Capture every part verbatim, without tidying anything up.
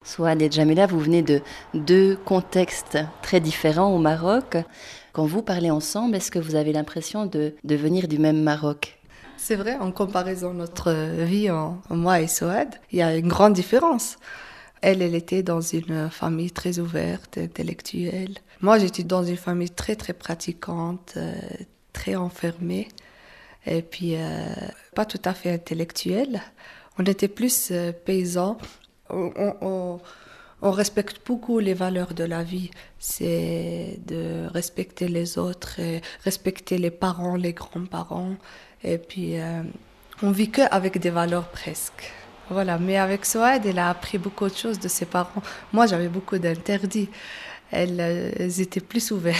Souad et Djamila, vous venez de deux contextes très différents au Maroc. Quand vous parlez ensemble, est-ce que vous avez l'impression de, de venir du même Maroc ? C'est vrai, en comparaison de notre vie, en, moi et Souad, il y a une grande différence. Elle, elle était dans une famille très ouverte, intellectuelle. Moi, j'étais dans une famille très, très pratiquante, euh, très enfermée, et puis euh, pas tout à fait intellectuelle. On était plus euh, paysans. On, on, on, on respecte beaucoup les valeurs de la vie. C'est de respecter les autres, et respecter les parents, les grands-parents. Et puis, euh, on vit qu'avec des valeurs presque. Voilà, mais avec Souad, elle a appris beaucoup de choses de ses parents. Moi, j'avais beaucoup d'interdits. Elles, elles étaient plus ouvertes.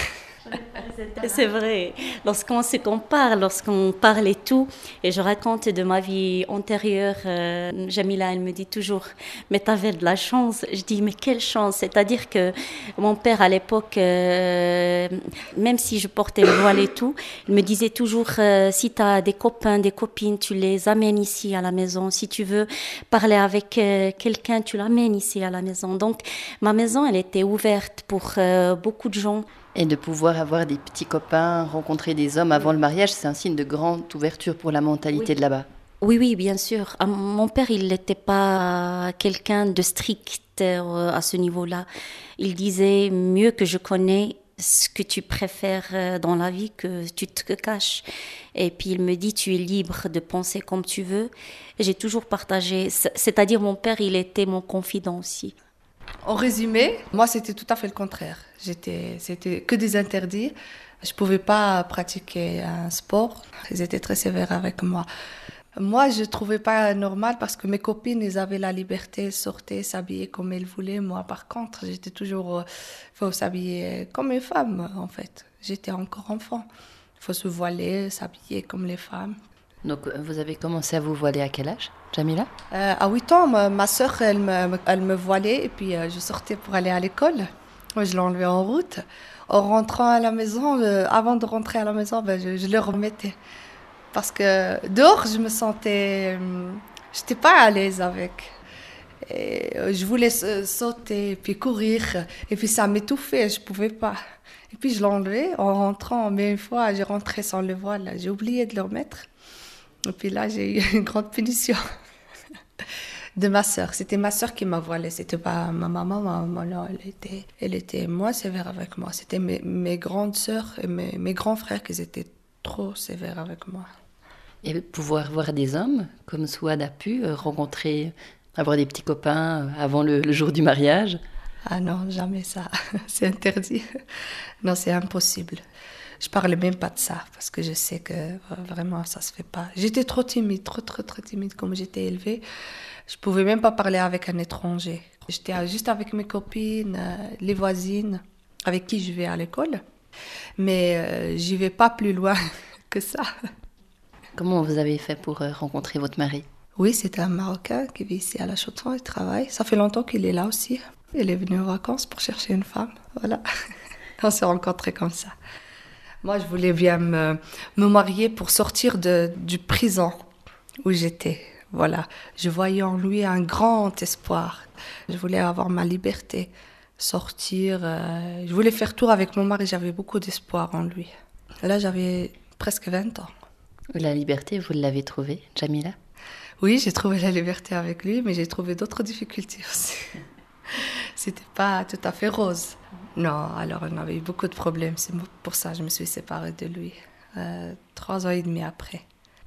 C'est vrai, lorsqu'on se compare, lorsqu'on parle et tout, et je raconte de ma vie antérieure, euh, Jamila, elle me dit toujours, mais t'avais de la chance. Je dis, mais quelle chance, c'est-à-dire que mon père à l'époque, euh, même si je portais le voile et tout, il me disait toujours, euh, si t'as des copains, des copines, tu les amènes ici à la maison. Si tu veux parler avec euh, quelqu'un, tu l'amènes ici à la maison. Donc, ma maison, elle était ouverte pour euh, beaucoup de gens. Et de pouvoir avoir des petits copains, rencontrer des hommes avant le mariage, c'est un signe de grande ouverture pour la mentalité Oui. de là-bas. Oui, oui, bien sûr. Ah, mon père, il n'était pas quelqu'un de strict euh, à ce niveau-là. Il disait, mieux que je connais ce que tu préfères dans la vie, que tu te caches. Et puis il me dit, tu es libre de penser comme tu veux. Et j'ai toujours partagé, c'est-à-dire mon père, il était mon confident aussi. En résumé, moi, c'était tout à fait le contraire. J'étais, c'était que des interdits. Je pouvais pas pratiquer un sport. Ils étaient très sévères avec moi. Moi, je trouvais pas normal parce que mes copines, elles avaient la liberté, elles sortaient, s'habillaient comme elles voulaient. Moi, par contre, j'étais toujours, il faut s'habiller comme une femme, en fait. J'étais encore enfant. Il faut se voiler, s'habiller comme les femmes. Donc, vous avez commencé à vous voiler à quel âge, Djamila ? euh, À huit ans, ma, ma sœur, elle me, elle me voilait et puis euh, je sortais pour aller à l'école. Moi, je l'enlevais en route. En rentrant à la maison, euh, avant de rentrer à la maison, ben, je, je le remettais. Parce que dehors, je me sentais... Euh, je n'étais pas à l'aise avec. Et, euh, je voulais sauter, puis courir. Et puis ça m'étouffait, je ne pouvais pas. Et puis je l'enlevais en rentrant. Mais une fois, j'ai rentré sans le voile. J'ai oublié de le remettre. Et puis là, j'ai eu une grande punition de ma sœur. C'était ma sœur qui m'a voilée. C'était pas ma maman. Ma maman, là, elle était, elle était moins sévère avec moi. C'était mes, mes grandes sœurs et mes, mes grands frères qui étaient trop sévères avec moi. Et pouvoir voir des hommes, comme Souad a pu, euh, rencontrer, avoir des petits copains euh, avant le, le jour du mariage. Ah non, jamais ça. C'est interdit. Non, c'est impossible. Je parlais même pas de ça parce que je sais que vraiment ça se fait pas. J'étais trop timide, trop trop trop timide comme j'étais élevée. Je pouvais même pas parler avec un étranger. J'étais juste avec mes copines, euh, les voisines avec qui je vais à l'école, mais euh, j'y vais pas plus loin que ça. Comment vous avez fait pour euh, rencontrer votre mari ? Oui, c'est un Marocain qui vit ici à La Chaux-de-Fonds, il travaille. Ça fait longtemps qu'il est là aussi. Il est venu en vacances pour chercher une femme. Voilà, on s'est rencontrés comme ça. Moi, je voulais bien me, me marier pour sortir de, du prison où j'étais. Voilà, je voyais en lui un grand espoir. Je voulais avoir ma liberté, sortir. Euh, je voulais faire tour avec mon mari, j'avais beaucoup d'espoir en lui. Là, j'avais presque vingt ans. La liberté, vous l'avez trouvée, Djamila ? Oui, j'ai trouvé la liberté avec lui, mais j'ai trouvé d'autres difficultés aussi. C'était pas tout à fait rose. Non, alors on avait eu beaucoup de problèmes. C'est pour ça que je me suis séparée de lui, euh, trois ans et demi après.